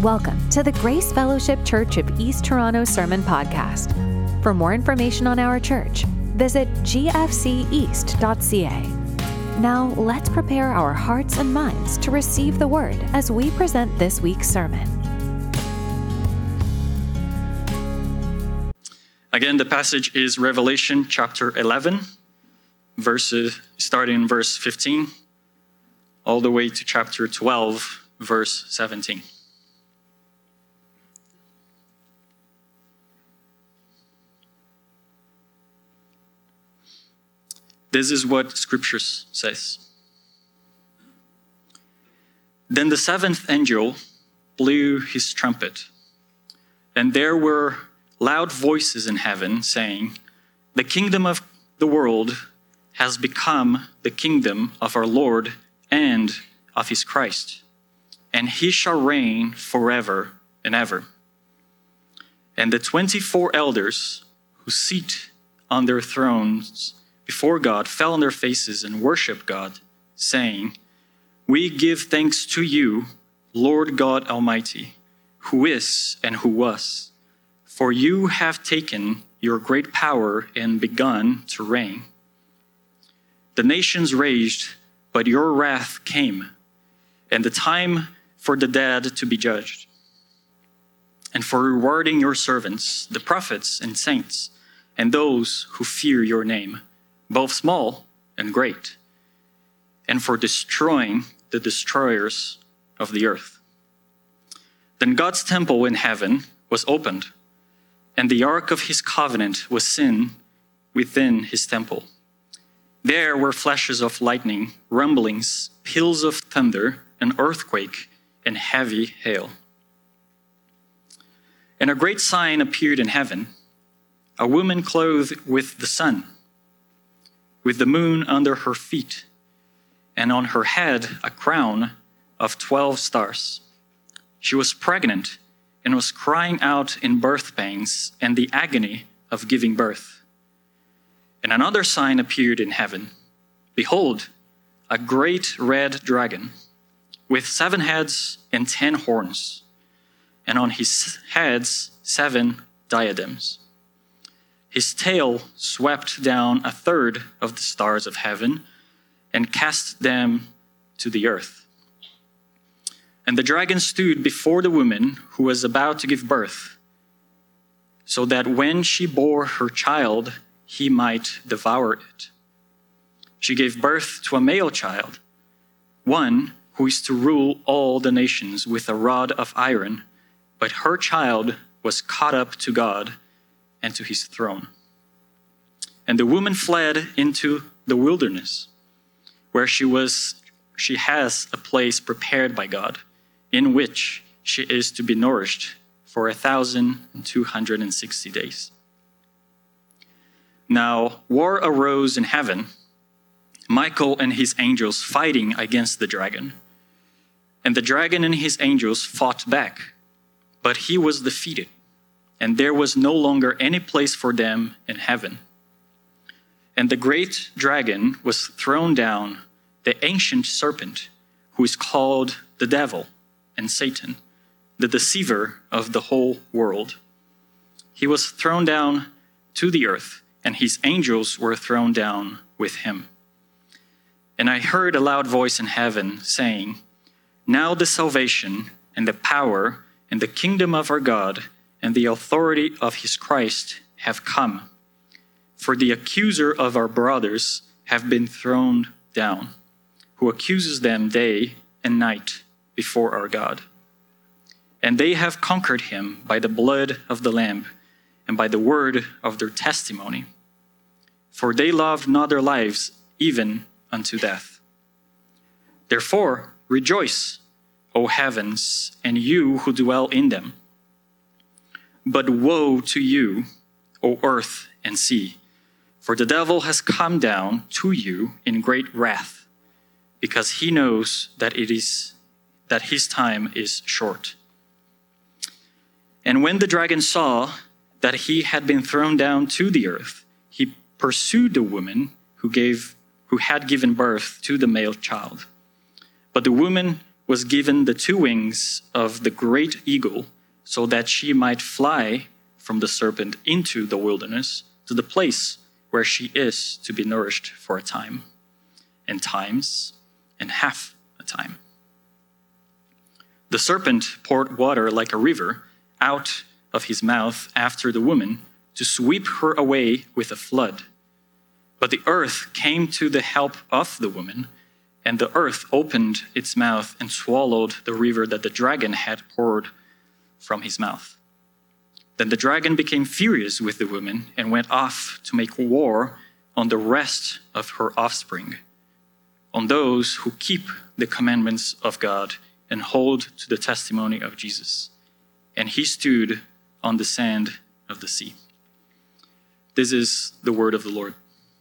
Welcome to the Grace Fellowship Church of East Toronto Sermon Podcast. For more information on our church, visit gfceast.ca. Now, let's prepare our hearts and minds to receive the Word as we present this week's sermon. Again, the passage is Revelation chapter 11, starting in verse 15, all the way to chapter 12, verse 17. This is what Scripture says. Then the seventh angel blew his trumpet, and there were loud voices in heaven saying, "The kingdom of the world has become the kingdom of our Lord and of his Christ, and he shall reign forever and ever." And the 24 elders who sit on their thrones before God fell on their faces and worshiped God, saying, "We give thanks to you, Lord God Almighty, who is and who was, for you have taken your great power and begun to reign. The nations raged, but your wrath came, and the time for the dead to be judged, and for rewarding your servants, the prophets and saints, and those who fear your name, both small and great, and for destroying the destroyers of the earth." Then God's temple in heaven was opened, and the ark of his covenant was seen within his temple. There were flashes of lightning, rumblings, peals of thunder, an earthquake, and heavy hail. And a great sign appeared in heaven, a woman clothed with the sun, with the moon under her feet, and on her head a crown of 12 stars. She was pregnant and was crying out in birth pangs and the agony of giving birth. And another sign appeared in heaven. Behold, a great red dragon, with 7 heads and 10 horns, and on his heads 7 diadems. His tail swept down a third of the stars of heaven and cast them to the earth. And the dragon stood before the woman who was about to give birth, so that when she bore her child, he might devour it. She gave birth to a male child, one who is to rule all the nations with a rod of iron, but her child was caught up to God and to his throne. And the woman fled into the wilderness, where she has a place prepared by God, in which she is to be nourished for 1,260 days. Now war arose in heaven, Michael and his angels fighting against the dragon. And the dragon and his angels fought back, but he was defeated, and there was no longer any place for them in heaven. And the great dragon was thrown down, the ancient serpent, who is called the devil and Satan, the deceiver of the whole world. He was thrown down to the earth, and his angels were thrown down with him. And I heard a loud voice in heaven saying, "Now the salvation and the power and the kingdom of our God and the authority of his Christ have come. For the accuser of our brothers have been thrown down, who accuses them day and night before our God. And they have conquered him by the blood of the Lamb and by the word of their testimony. For they loved not their lives even unto death. Therefore rejoice, O heavens, and you who dwell in them. But woe to you, O earth and sea, for the devil has come down to you in great wrath, because he knows that his time is short." And when the dragon saw that he had been thrown down to the earth, he pursued the woman who had given birth to the male child. But the woman was given the 2 wings of the great eagle so that she might fly from the serpent into the wilderness to the place where she is to be nourished for a time, and times, and half a time. The serpent poured water like a river out of his mouth after the woman to sweep her away with a flood. But the earth came to the help of the woman, and the earth opened its mouth and swallowed the river that the dragon had poured from his mouth. Then the dragon became furious with the woman and went off to make war on the rest of her offspring, on those who keep the commandments of God and hold to the testimony of Jesus. And he stood on the sand of the sea. This is the word of the Lord.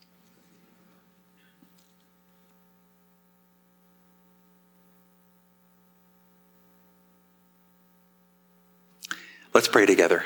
Let's pray together.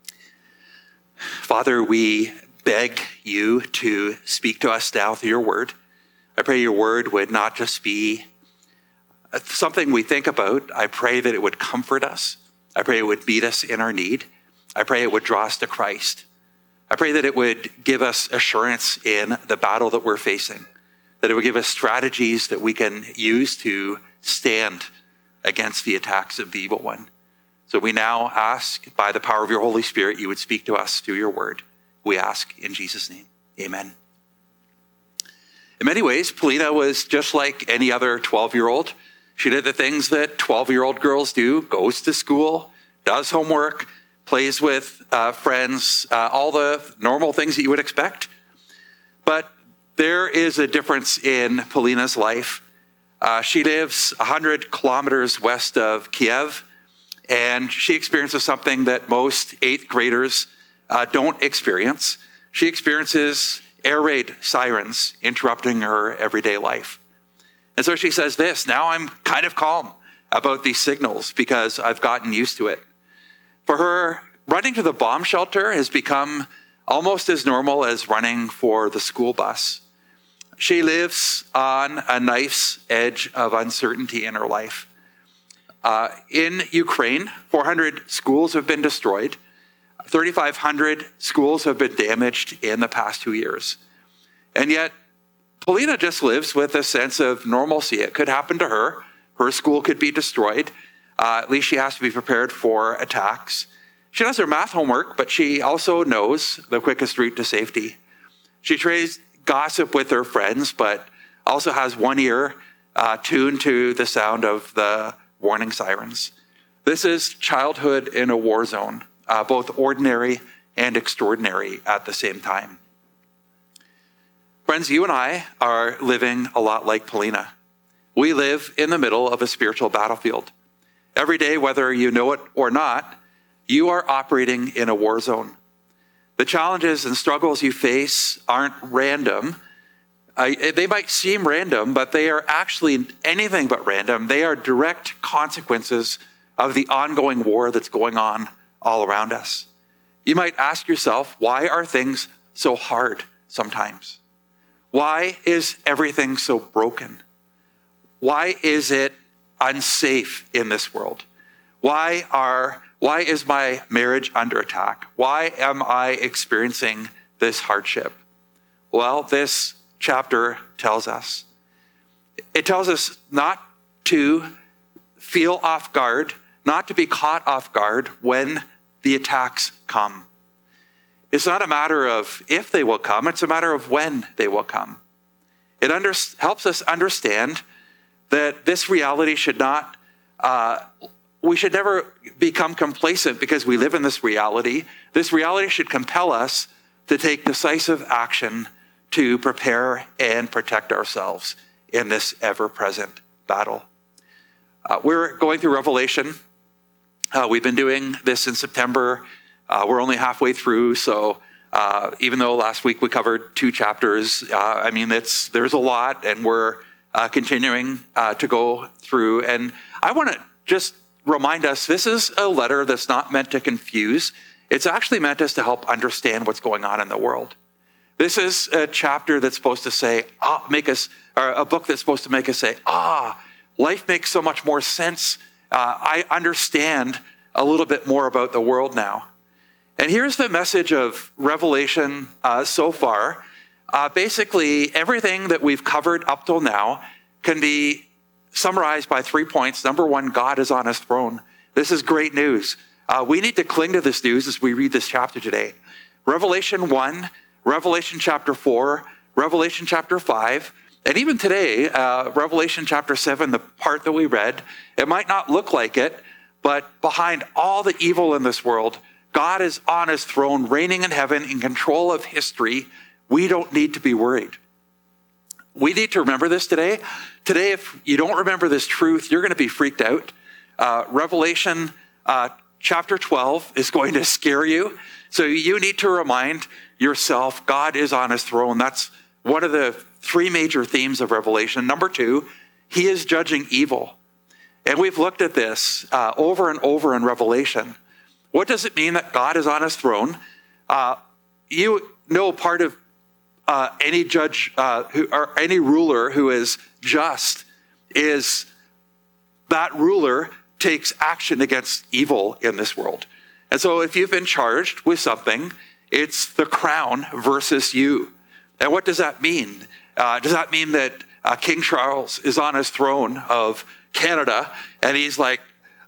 Father, we beg you to speak to us now through your word. I pray your word would not just be something we think about. I pray that it would comfort us. I pray it would meet us in our need. I pray it would draw us to Christ. I pray that it would give us assurance in the battle that we're facing, that it would give us strategies that we can use to stand against the attacks of the evil one. So we now ask, by the power of your Holy Spirit, you would speak to us through your word. We ask in Jesus' name. Amen. In many ways, Polina was just like any other 12-year-old. She did the things that 12-year-old girls do, goes to school, does homework, plays with friends, all the normal things that you would expect. But there is a difference in Polina's life. She lives 100 kilometers west of Kiev, and she experiences something that most 8th graders don't experience. She experiences air raid sirens interrupting her everyday life. And so she says this, now I'm kind of calm about these signals because I've gotten used to it. For her, running to the bomb shelter has become almost as normal as running for the school bus. She lives on a knife's edge of uncertainty in her life. In Ukraine, 400 schools have been destroyed. 3,500 schools have been damaged in the past 2 years. And yet, Polina just lives with a sense of normalcy. It could happen to her. Her school could be destroyed. At least she has to be prepared for attacks. She does her math homework, but she also knows the quickest route to safety. She trades gossip with her friends, but also has one ear tuned to the sound of the warning sirens. This is childhood in a war zone, both ordinary and extraordinary at the same time. Friends, you and I are living a lot like Polina. We live in the middle of a spiritual battlefield. Every day, whether you know it or not, you are operating in a war zone. The challenges and struggles you face aren't random. They might seem random, but they are actually anything but random. They are direct consequences of the ongoing war that's going on all around us. You might ask yourself, why are things so hard sometimes? Why is everything so broken? Why is it unsafe in this world? Why is my marriage under attack? Why am I experiencing this hardship? Well, this chapter tells us. It tells us not to feel off guard, not to be caught off guard when the attacks come. It's not a matter of if they will come, it's a matter of when they will come. It helps us understand that this reality should not, we should never become complacent because we live in this reality. This reality should compel us to take decisive action to prepare and protect ourselves in this ever-present battle. We're going through Revelation. We've been doing this in September. We're only halfway through, so even though last week we covered 2 chapters, there's a lot, and we're continuing to go through. And I want to just remind us, this is a letter that's not meant to confuse. It's actually meant us to help understand what's going on in the world. This is a chapter that's supposed to say, a book that's supposed to make us say, life makes so much more sense. I understand a little bit more about the world now. And here's the message of Revelation so far. Basically, everything that we've covered up till now can be summarized by 3 points. Number one, God is on his throne. This is great news. We need to cling to this news as we read this chapter today. Revelation 1, Revelation chapter 4, Revelation chapter 5, and even today, Revelation chapter 7, the part that we read, it might not look like it, but behind all the evil in this world, God is on his throne, reigning in heaven, in control of history. We don't need to be worried. We need to remember this today. Today, if you don't remember this truth, you're going to be freaked out. Revelation chapter 12 is going to scare you. So you need to remind yourself, God is on his throne. That's one of the 3 major themes of Revelation. Number 2, he is judging evil. And we've looked at this over and over in Revelation. What does it mean that God is on his throne? You know, part of any judge or any ruler who is just is that ruler takes action against evil in this world. And so if you've been charged with something, it's the crown versus you. And what does that mean? Does that mean that King Charles is on his throne of Canada and he's like,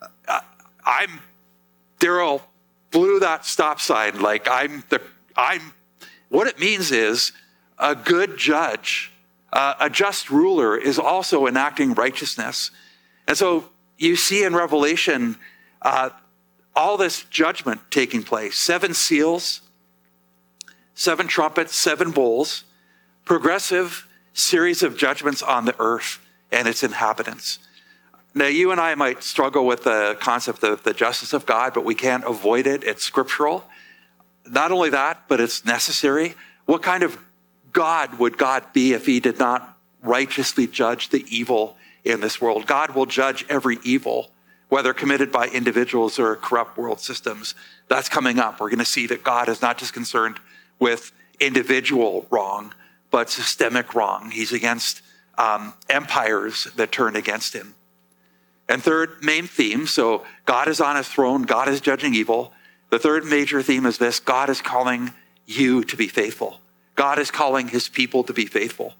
Daryl blew that stop sign. Like what it means is a good judge, a just ruler is also enacting righteousness. And so you see in Revelation, all this judgment taking place, 7 seals, 7 trumpets, 7 bowls, progressive series of judgments on the earth and its inhabitants. Now, you and I might struggle with the concept of the justice of God, but we can't avoid it. It's scriptural. Not only that, but it's necessary. What kind of God would God be if he did not righteously judge the evil in this world? God will judge every evil, whether committed by individuals or corrupt world systems. That's coming up. We're going to see that God is not just concerned with individual wrong, but systemic wrong. He's against empires that turn against him. And third main theme, so God is on his throne, God is judging evil. The third major theme is this: God is calling you to be faithful. God is calling his people to be faithful.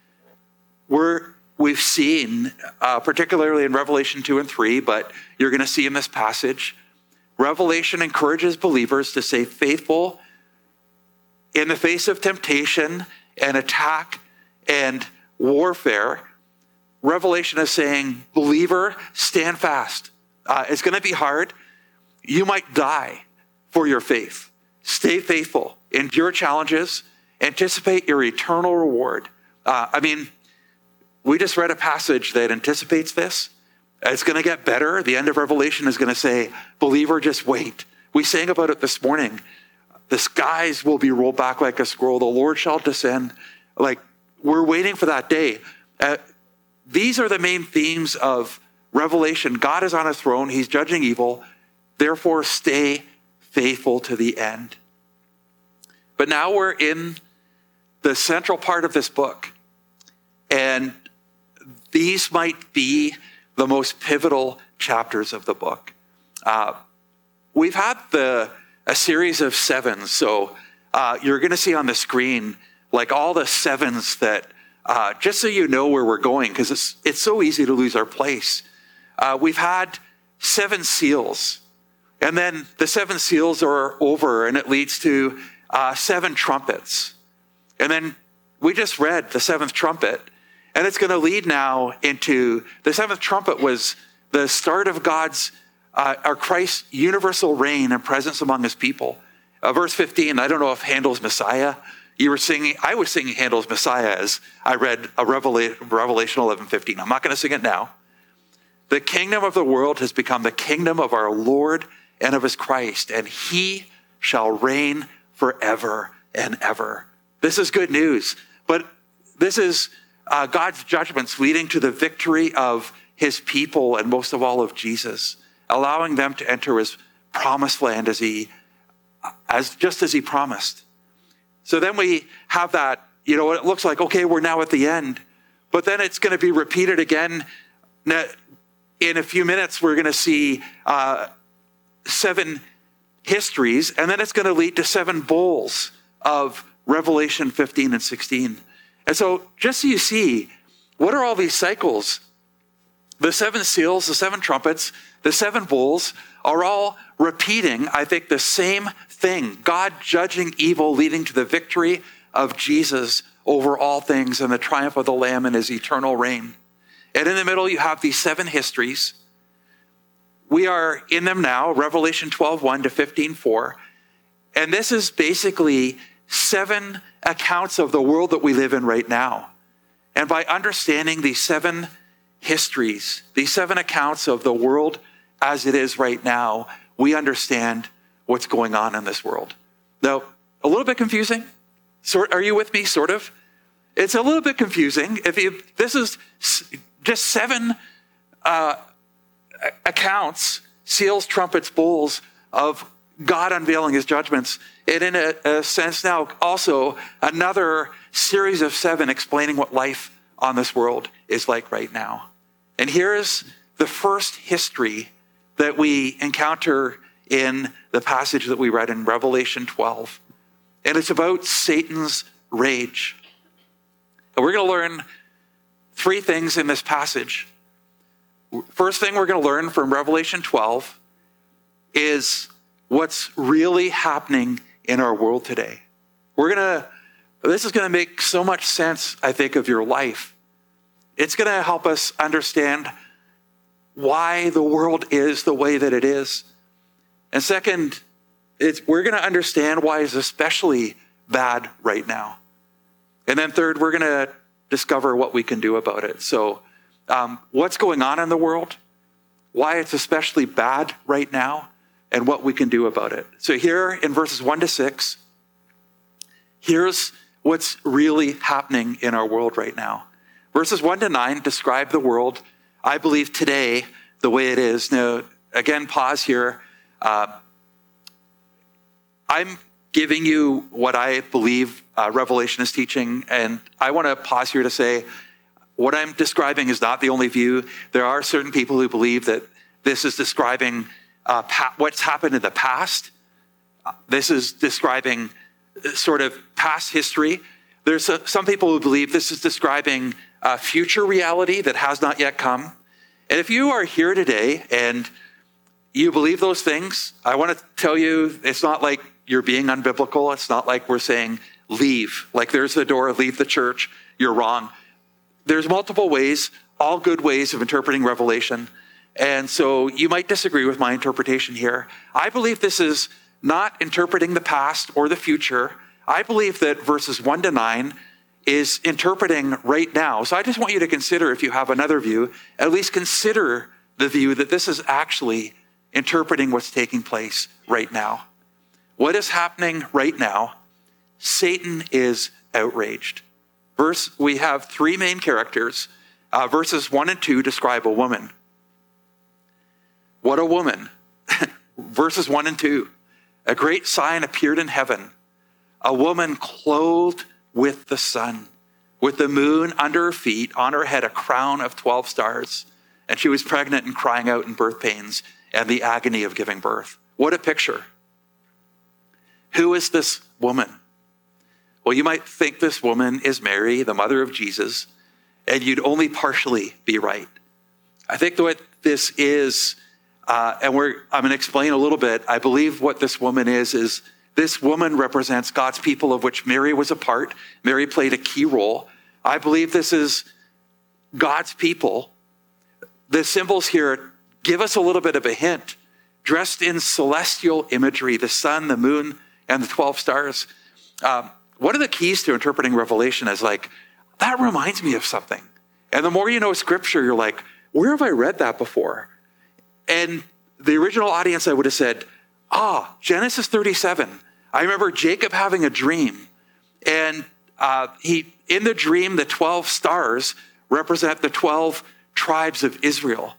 We've seen, particularly in Revelation 2 and 3, but you're going to see in this passage, Revelation encourages believers to stay faithful in the face of temptation and attack and warfare. Revelation is saying, believer, stand fast. It's going to be hard. You might die for your faith. Stay faithful. Endure challenges. Anticipate your eternal reward. We just read a passage that anticipates this. It's going to get better. The end of Revelation is going to say, believer, just wait. We sang about it this morning. The skies will be rolled back like a scroll. The Lord shall descend. Like, we're waiting for that day. These are the main themes of Revelation. God is on his throne. He's judging evil. Therefore, stay faithful to the end. But now we're in the central part of this book. And these might be the most pivotal chapters of the book. We've had a series of 7s. So you're going to see on the screen like all the 7s that, just so you know where we're going, because it's so easy to lose our place. We've had 7 seals, and then the 7 seals are over, and it leads to 7 trumpets. And then we just read the 7th trumpet, and it's going to lead now into the 7th trumpet was the start of God's, our Christ's universal reign and presence among his people. Verse 15, I don't know if Handel's Messiah, you were singing, I was singing Handel's Messiah as I read Revelation 11:15. I'm not going to sing it now. The kingdom of the world has become the kingdom of our Lord and of his Christ, and he shall reign forever and ever. This is good news, but this is God's judgments leading to the victory of his people and most of all of Jesus, allowing them to enter his promised land just as he promised. So then we have that, it looks like, okay, we're now at the end, but then it's going to be repeated again Now, in a few minutes, we're going to see 7 histories, and then it's going to lead to 7 bowls of Revelation 15 and 16. And so just so you see, what are all these cycles? The 7 seals, the 7 trumpets, the 7 bowls are all repeating, I think, the same thing. God judging evil, leading to the victory of Jesus over all things and the triumph of the Lamb in his eternal reign. And in the middle, you have these 7 histories. We are in them now, Revelation 12:1 to 15:4. And this is basically 7 accounts of the world that we live in right now. And by understanding these 7 histories, these 7 accounts of the world as it is right now, we understand what's going on in this world. Now, a little bit confusing. Are you with me, sort of? It's a little bit confusing. This is just 7 accounts, seals, trumpets, bowls of God unveiling his judgments. And in a sense now, also another series of 7 explaining what life on this world is like right now. And here's the first history that we encounter in the passage that we read in Revelation 12. And it's about Satan's rage. And we're going to learn 3 things in this passage. First thing we're going to learn from Revelation 12 is what's really happening in our world today. This is going to make so much sense, I think, of your life. It's going to help us understand why the world is the way that it is. And second, we're going to understand why it's especially bad right now. And then third, we're going to discover what we can do about it. So what's going on in the world, why it's especially bad right now, and what we can do about it. So here in verses 1 to 6, here's what's really happening in our world right now. Verses 1 to 9 describe the world, I believe, today the way it is. Now, again, pause here. I'm giving you what I believe Revelation is teaching, and I want to pause here to say what I'm describing is not the only view. There are certain people who believe that this is describing what's happened in the past. This is describing sort of past history. There's some people who believe this is describing future reality that has not yet come. And if you are here today and you believe those things, I want to tell you, it's not like you're being unbiblical. It's not like we're saying, leave. Like there's the door, leave the church. You're wrong. There's multiple ways, all good ways of interpreting Revelation. And so you might disagree with my interpretation here. I believe this is not interpreting the past or the future. I believe that verses 1 to 9 is interpreting right now. So I just want you to consider, if you have another view, at least consider the view that this is actually interpreting what's taking place right now. What is happening right now? Satan is outraged. We have 3 main characters. Verses 1 and 2 describe a woman. What a woman. Verses 1 and 2. A great sign appeared in heaven. A woman clothed with the sun, with the moon under her feet, on her head a crown of 12 stars. And she was pregnant and crying out in birth pains and the agony of giving birth. What a picture. Who is this woman? Well, you might think this woman is Mary, the mother of Jesus, and you'd only partially be right. I think what this is, I'm going to explain a little bit. I believe what this woman is this woman represents God's people, of which Mary was a part. Mary played a key role. I believe this is God's people. The symbols here give us a little bit of a hint. Dressed in celestial imagery, the sun, the moon, and the 12 stars. One of the keys to interpreting Revelation is like, that reminds me of something. And the more you know Scripture, you're like, where have I read that before? And the original audience, I would have said, Genesis 37. I remember Jacob having a dream. And in the dream, the 12 stars represent the 12 tribes of Israel.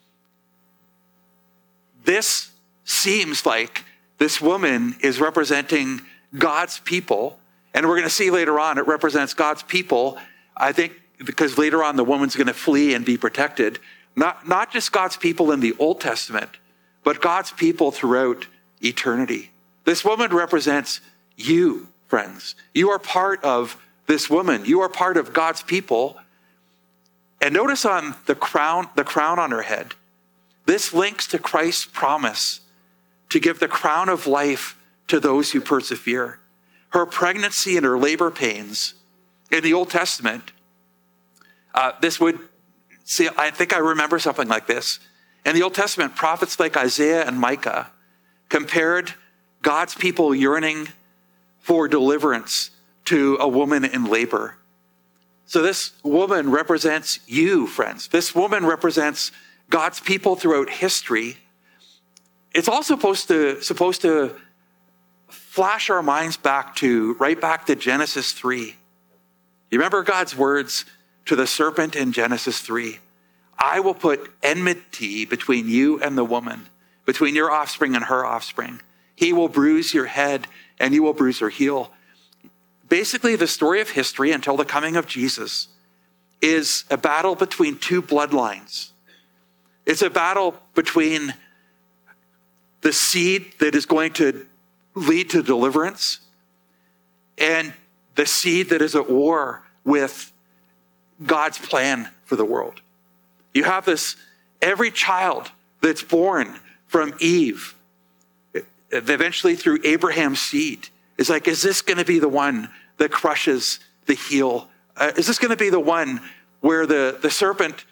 This seems like this woman is representing God's people. And we're going to see later on, it represents God's people. I think because later on the woman's going to flee and be protected. Not just God's people in the Old Testament, but God's people throughout eternity. This woman represents you, friends. You are part of this woman. You are part of God's people. And notice on the crown on her head, this links to Christ's promise to give the crown of life to those who persevere. Her pregnancy and her labor pains in the Old Testament, I think I remember something like this. In the Old Testament, prophets like Isaiah and Micah compared God's people yearning for deliverance to a woman in labor. So this woman represents you, friends. This woman represents God's people throughout history. It's also supposed to flash our minds back to Genesis 3. You remember God's words to the serpent in Genesis 3? I will put enmity between you and the woman, between your offspring and her offspring. He will bruise your head and you will bruise her heel. Basically, the story of history until the coming of Jesus is a battle between two bloodlines. It's a battle between the seed that is going to lead to deliverance and the seed that is at war with God's plan for the world. You have this, every child that's born from Eve, eventually through Abraham's seed, is like, is this going to be the one that crushes the heel? Is this going to be the one where the serpent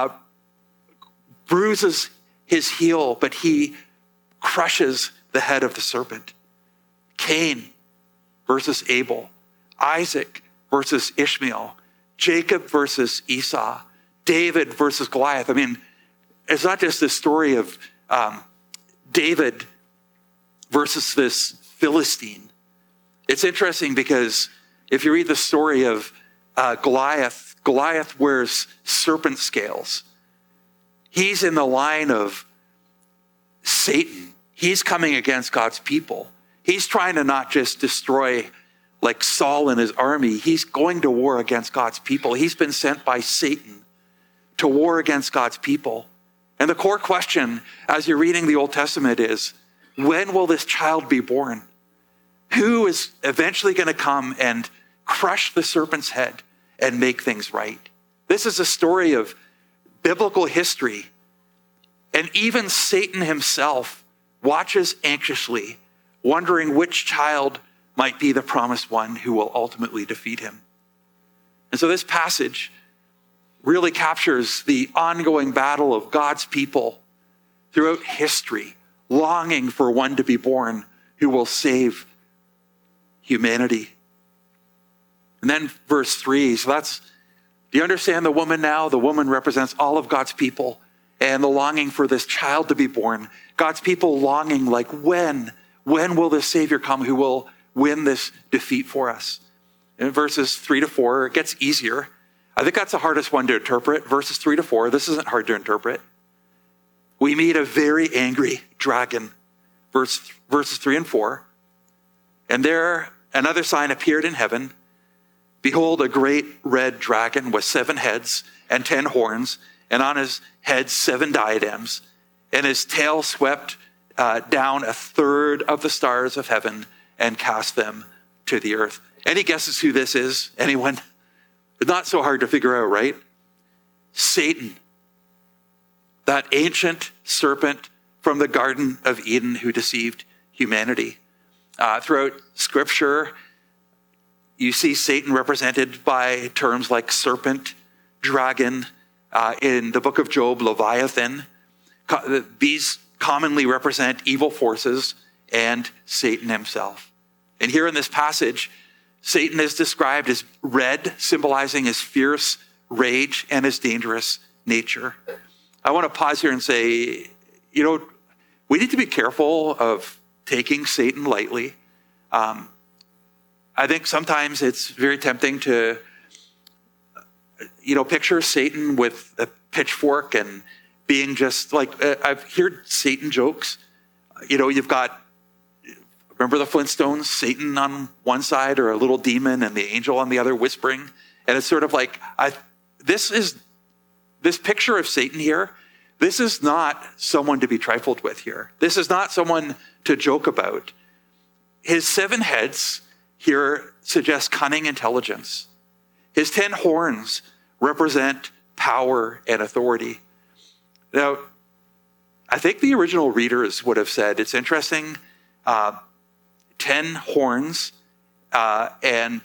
bruises his heel, but he crushes the head of the serpent? Cain versus Abel, Isaac versus Ishmael, Jacob versus Esau, David versus Goliath. I mean, it's not just this story of David versus this Philistine. It's interesting because if you read the story of Goliath wears serpent scales. He's in the line of Satan. He's coming against God's people. He's trying to not just destroy like Saul and his army. He's going to war against God's people. He's been sent by Satan to war against God's people. And the core question as you're reading the Old Testament is, when will this child be born? Who is eventually going to come and crush the serpent's head and make things right? This is a story of biblical history. And even Satan himself watches anxiously, wondering which child might be the promised one who will ultimately defeat him. And so this passage really captures the ongoing battle of God's people throughout history, longing for one to be born who will save humanity. And then verse 3, so do you understand the woman now? The woman represents all of God's people and the longing for this child to be born. God's people longing like, when will this Savior come who will win this defeat for us? In verses 3-4, it gets easier. I think that's the hardest one to interpret. Verses 3-4, this isn't hard to interpret. We meet a very angry dragon. Verses 3 and 4. And there another sign appeared in heaven. Behold, a great red dragon with 7 heads and 10 horns, and on his head 7 diadems, and his tail swept down 1/3 of the stars of heaven and cast them to the earth. Any guesses who this is? Anyone? It's not so hard to figure out, right? Satan, that ancient serpent from the Garden of Eden who deceived humanity. Throughout Scripture, you see Satan represented by terms like serpent, dragon, in the book of Job, Leviathan. These commonly represent evil forces and Satan himself. And here in this passage, Satan is described as red, symbolizing his fierce rage and his dangerous nature. I want to pause here and say, we need to be careful of taking Satan lightly. I think sometimes it's very tempting to, picture Satan with a pitchfork and being just like, I've heard Satan jokes. You've got, remember the Flintstones, Satan on one side or a little demon and the angel on the other whispering. And it's sort of like, this is this picture of Satan here, this is not someone to be trifled with here. This is not someone to joke about. His 7 heads here suggest cunning intelligence. His 10 horns represent power and authority. Now, I think the original readers would have said, it's interesting, 10 horns and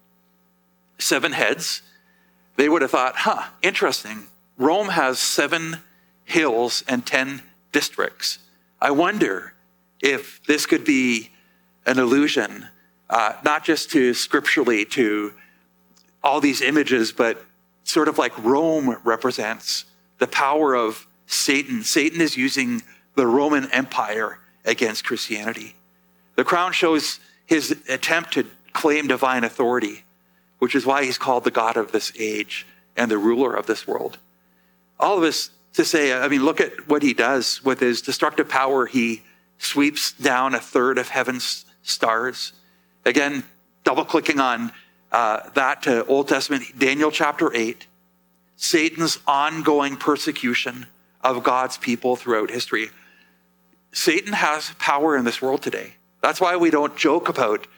7 heads. They would have thought, interesting. Rome has 7 hills and 10 districts. I wonder if this could be an allusion, not just to scripturally to all these images, but sort of like Rome represents the power of Satan. Satan is using the Roman Empire against Christianity. The crown shows his attempt to claim divine authority, which is why he's called the God of this age and the ruler of this world. All of this to say, look at what he does with his destructive power. He sweeps down 1/3 of heaven's stars. Again, double-clicking on that to Old Testament, Daniel chapter 8, Satan's ongoing persecution of God's people throughout history. Satan has power in this world today. That's why we don't joke about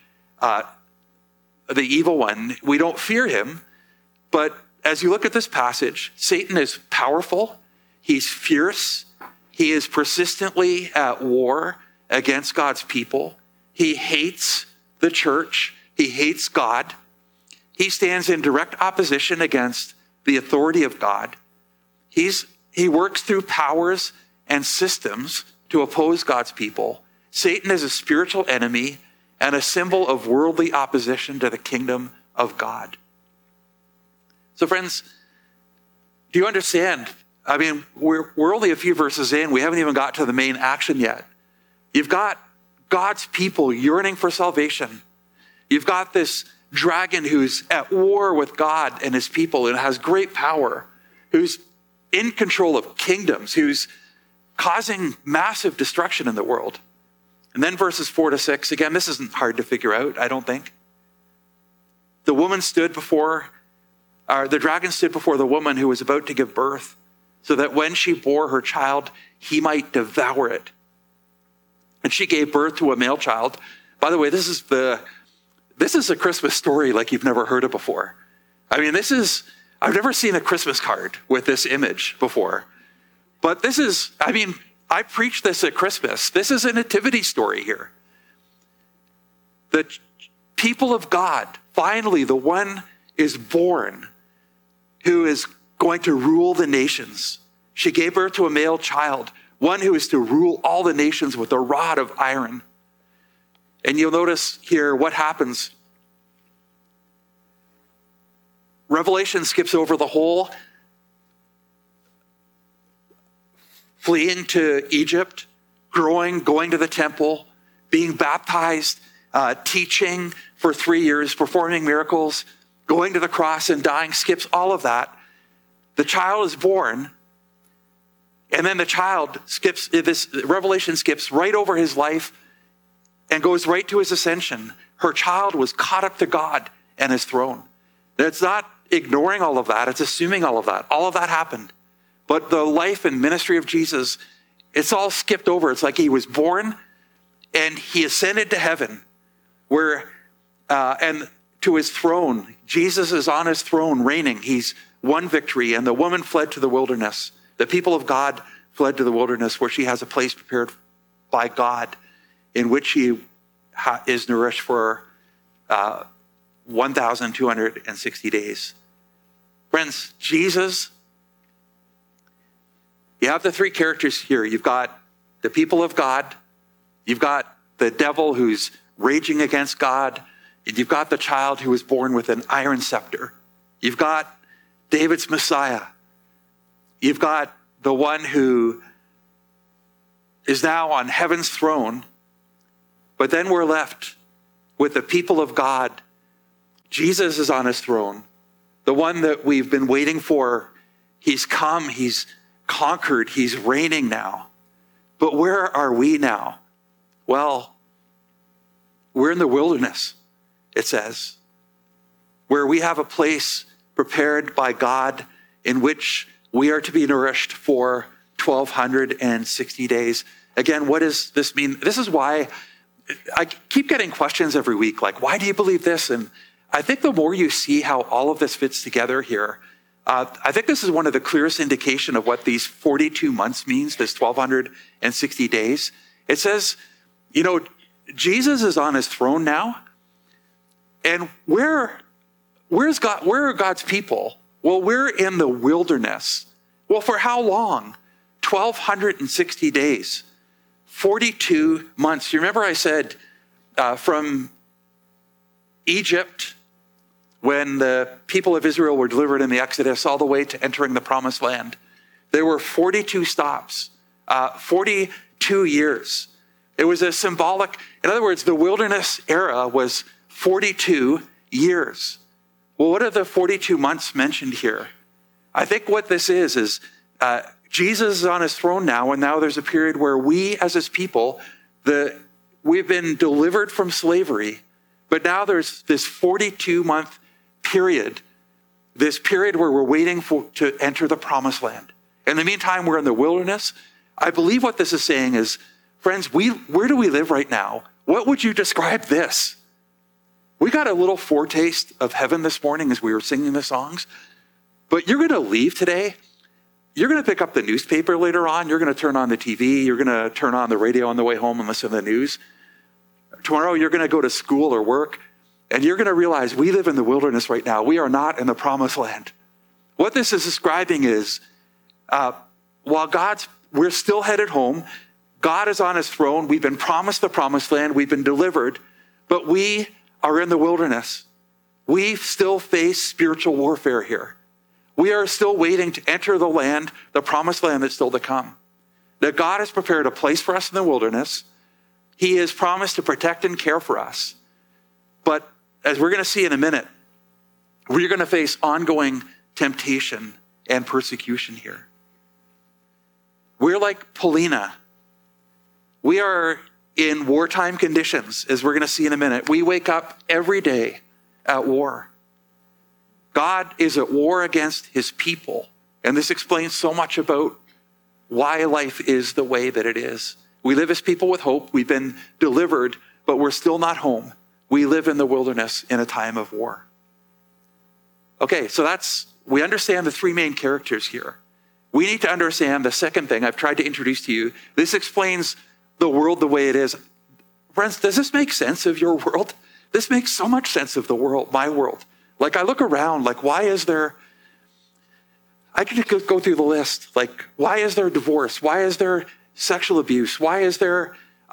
the evil one. We don't fear him. But as you look at this passage, Satan is powerful. He's fierce. He is persistently at war against God's people. He hates the church. He hates God. He stands in direct opposition against the authority of God. He works through powers and systems to oppose God's people. Satan is a spiritual enemy and a symbol of worldly opposition to the kingdom of God. So friends, do you understand? We're only a few verses in. We haven't even got to the main action yet. You've got God's people yearning for salvation. You've got this dragon who's at war with God and his people and has great power, who's in control of kingdoms, who's causing massive destruction in the world. And then verses 4-6, again, this isn't hard to figure out, I don't think. The dragon stood before the woman who was about to give birth, so that when she bore her child, he might devour it. And she gave birth to a male child. By the way, this is a Christmas story like you've never heard it before. I've never seen a Christmas card with this image before. But I preach this at Christmas. This is a nativity story here. The people of God, finally, the one is born who is going to rule the nations. She gave birth to a male child, one who is to rule all the nations with a rod of iron. And you'll notice here what happens. Revelation skips over the whole fleeing to Egypt, going to the temple, being baptized, teaching for 3 years, performing miracles, going to the cross and dying, skips all of that. The child is born, and then the child Revelation skips right over his life and goes right to his ascension. Her child was caught up to God and his throne. It's not ignoring all of that, it's assuming all of that. All of that happened. But the life and ministry of Jesus, it's all skipped over. It's like he was born and he ascended to heaven and to his throne. Jesus is on his throne reigning. He's won victory, and the woman fled to the wilderness. The people of God fled to the wilderness where she has a place prepared by God in which she is nourished for 1,260 days. Friends, Jesus, you have the 3 characters here. You've got the people of God. You've got the devil who's raging against God. And you've got the child who was born with an iron scepter. You've got David's Messiah. You've got the one who is now on heaven's throne. But then we're left with the people of God. Jesus is on his throne, the one that we've been waiting for. He's come, he's conquered, he's reigning now. But where are we now? Well, we're in the wilderness, it says, where we have a place prepared by God in which We are to be nourished for 1,260 days. Again, what does this mean? This is why I keep getting questions every week, like, why do you believe this? And I think the more you see how all of this fits together here, I think this is one of the clearest indication of what these 42 months means, this 1,260 days. It says, Jesus is on his throne now. And where are God's people? Well, we're in the wilderness. Well, for how long? 1,260 days. 42 months. You remember I said from Egypt, when the people of Israel were delivered in the Exodus, all the way to entering the Promised Land, there were 42 stops, 42 years. It was a symbolic, in other words, the wilderness era was 42 years. Well, what are the 42 months mentioned here? I think what this is Jesus is on his throne now, and now there's a period where we as his people, we've been delivered from slavery, but now there's this 42-month period, this period where we're waiting to enter the Promised Land. In the meantime, we're in the wilderness. I believe what this is saying is, friends, where do we live right now? What would you describe this? We got a little foretaste of heaven this morning as we were singing the songs, but you're going to leave today. You're going to pick up the newspaper later on. You're going to turn on the TV. You're going to turn on the radio on the way home and listen to the news. Tomorrow, you're going to go to school or work, and you're going to realize we live in the wilderness right now. We are not in the Promised Land. What this is describing is, while we're still headed home, God is on his throne. We've been promised the Promised Land. We've been delivered, but we are in the wilderness. We still face spiritual warfare here. We are still waiting to enter the land, the Promised Land that's still to come. That God has prepared a place for us in the wilderness. He has promised to protect and care for us. But as we're going to see in a minute, we're going to face ongoing temptation and persecution here. We're like Paulina. We are in wartime conditions, as we're going to see in a minute. We wake up every day at war. God is at war against his people. And this explains so much about why life is the way that it is. We live as people with hope. We've been delivered, but we're still not home. We live in the wilderness in a time of war. Okay, so we understand the three main characters here. We need to understand the second thing I've tried to introduce to you. This explains the world the way it is. Friends, does this make sense of your world? This makes so much sense of the world, my world. Like, I look around, like, why is there, I could go through the list, like, why is there divorce? Why is there sexual abuse? Why is there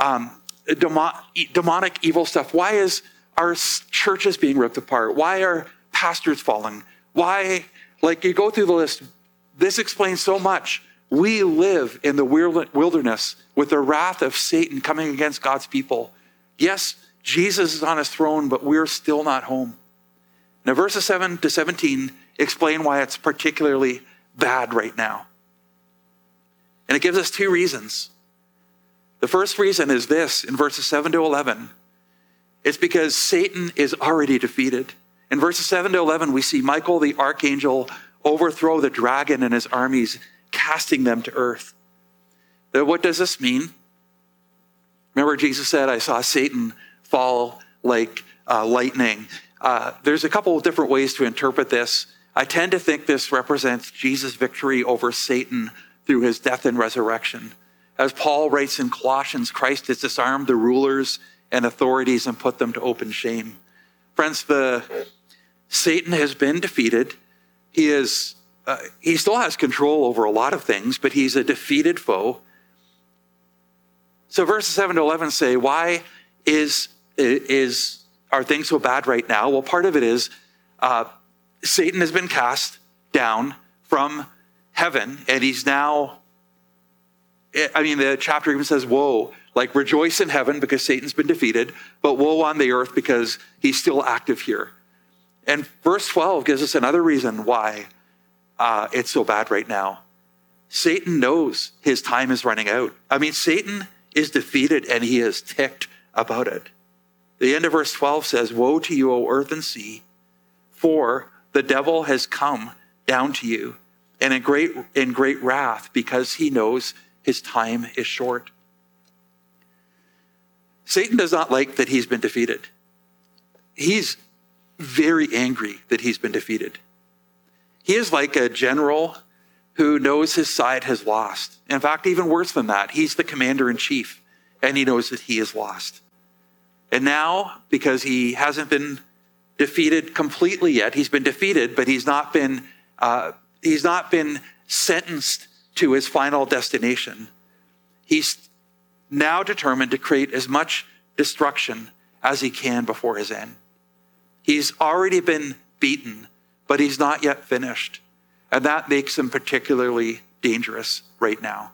demonic evil stuff? Why is our churches being ripped apart? Why are pastors falling? Why, like, you go through the list, this explains so much. We live in the wilderness with the wrath of Satan coming against God's people. Yes, Jesus is on his throne, but we're still not home. Now, verses 7 to 17 explain why it's particularly bad right now. And it gives us two reasons. The first reason is this, in verses 7 to 11. It's because Satan is already defeated. In verses 7 to 11, we see Michael, the archangel, overthrow the dragon and his armies, casting them to earth. Now, what does this mean? Remember, Jesus said, I saw Satan fall like lightning. There's a couple of different ways to interpret this. I tend to think this represents Jesus' victory over Satan through his death and resurrection. As Paul writes in Colossians, Christ has disarmed the rulers and authorities and put them to open shame. Friends, Satan has been defeated. He still has control over a lot of things, but he's a defeated foe. So verses 7 to 11 say, why are things so bad right now? Well, part of it is Satan has been cast down from heaven, and he's now, the chapter even says, woe, like rejoice in heaven because Satan's been defeated, but woe on the earth because he's still active here. And verse 12 gives us another reason why it's so bad right now. Satan knows his time is running out. Satan is defeated and he is ticked about it. The end of verse 12 says, woe to you, O earth and sea, for the devil has come down to you and in great wrath, because he knows his time is short. Satan does not like that he's been defeated. He's very angry that he's been defeated. He is like a general who knows his side has lost. In fact, even worse than that, he's the commander-in-chief, and he knows that he is lost. And now, because he hasn't been defeated completely yet, he's been defeated, but he's not been sentenced to his final destination. He's now determined to create as much destruction as he can before his end. He's already been beaten, but he's not yet finished. And that makes him particularly dangerous right now.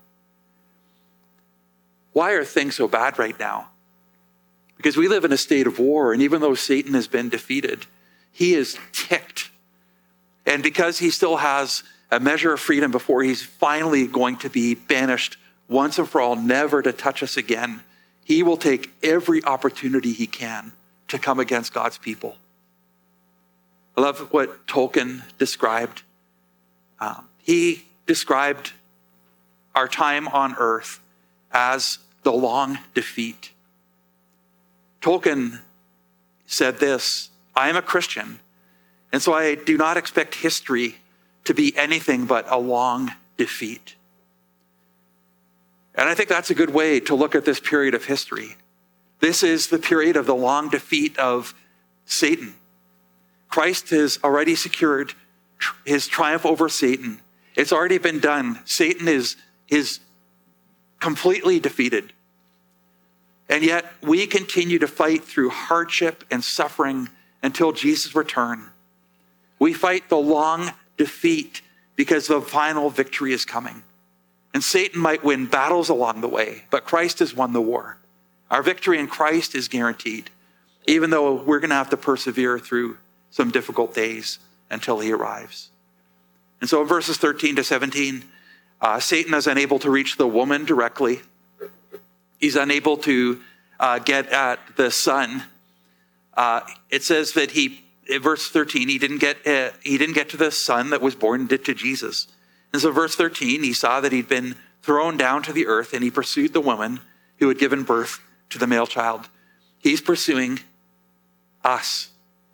Why are things so bad right now? Because we live in a state of war, and even though Satan has been defeated, he is ticked. And because he still has a measure of freedom before he's finally going to be banished once and for all, never to touch us again, he will take every opportunity he can to come against God's people. I love what Tolkien described. He described our time on earth as the long defeat. Tolkien said this, "I am a Christian, and so I do not expect history to be anything but a long defeat." And I think that's a good way to look at this period of history. This is the period of the long defeat of Satan. Christ has already secured his triumph over Satan. It's already been done. Satan is completely defeated. And yet we continue to fight through hardship and suffering until Jesus' return. We fight the long defeat because the final victory is coming. And Satan might win battles along the way, but Christ has won the war. Our victory in Christ is guaranteed, even though we're going to have to persevere through some difficult days until he arrives. And so in verses 13 to 17, Satan is unable to reach the woman directly. He's unable to get at the son. It says that in verse 13, he didn't get to the son that was born to Jesus. And so verse 13, he saw that he'd been thrown down to the earth, and he pursued the woman who had given birth to the male child. He's pursuing us.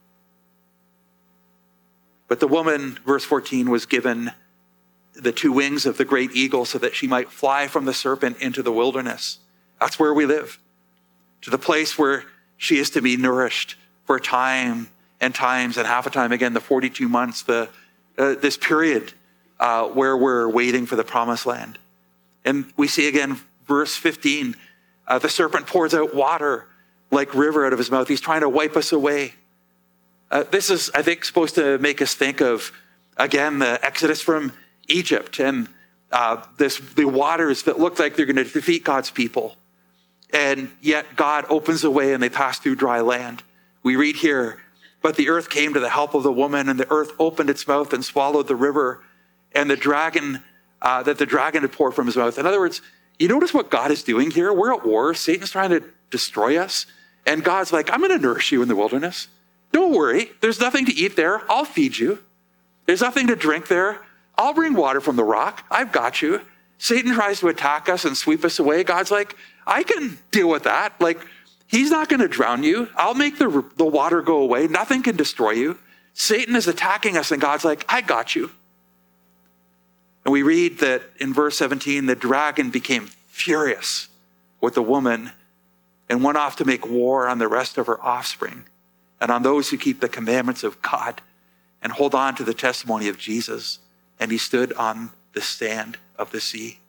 But the woman, verse 14, was given the two wings of the great eagle so that she might fly from the serpent into the wilderness. That's where we live, to the place where she is to be nourished for time and times and half a time again, the 42 months, this period where we're waiting for the promised land. And we see again, verse 15, the serpent pours out water like river out of his mouth. He's trying to wipe us away. This is, I think, supposed to make us think of, again, the Exodus from Egypt and the waters that look like they're going to defeat God's people. And yet God opens the way and they pass through dry land. We read here, but the earth came to the help of the woman, and the earth opened its mouth and swallowed the river and the dragon that the dragon had poured from his mouth. In other words, you notice what God is doing here? We're at war. Satan's trying to destroy us. And God's like, I'm going to nourish you in the wilderness. Don't worry. There's nothing to eat there. I'll feed you. There's nothing to drink there. I'll bring water from the rock. I've got you. Satan tries to attack us and sweep us away. God's like, I can deal with that. Like, he's not going to drown you. I'll make the water go away. Nothing can destroy you. Satan is attacking us, and God's like, I got you. And we read that in verse 17, the dragon became furious with the woman and went off to make war on the rest of her offspring and on those who keep the commandments of God and hold on to the testimony of Jesus. And he stood on the sand of the sea.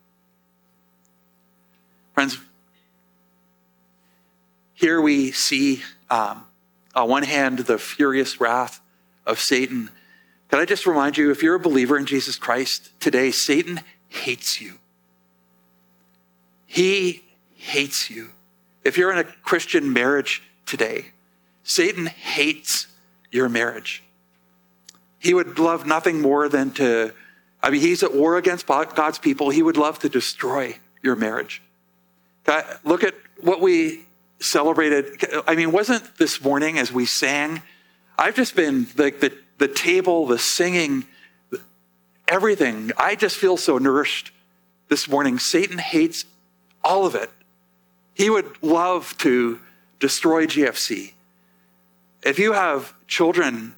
Friends, here we see, on one hand, the furious wrath of Satan. Can I just remind you, if you're a believer in Jesus Christ today, Satan hates you. He hates you. If you're in a Christian marriage today, Satan hates your marriage. He would love nothing more than he's at war against God's people. He would love to destroy your marriage. Look at what we celebrated. Wasn't this morning as we sang, I've just been like the table, the singing, everything. I just feel so nourished this morning. Satan hates all of it. He would love to destroy GFC. If you have children,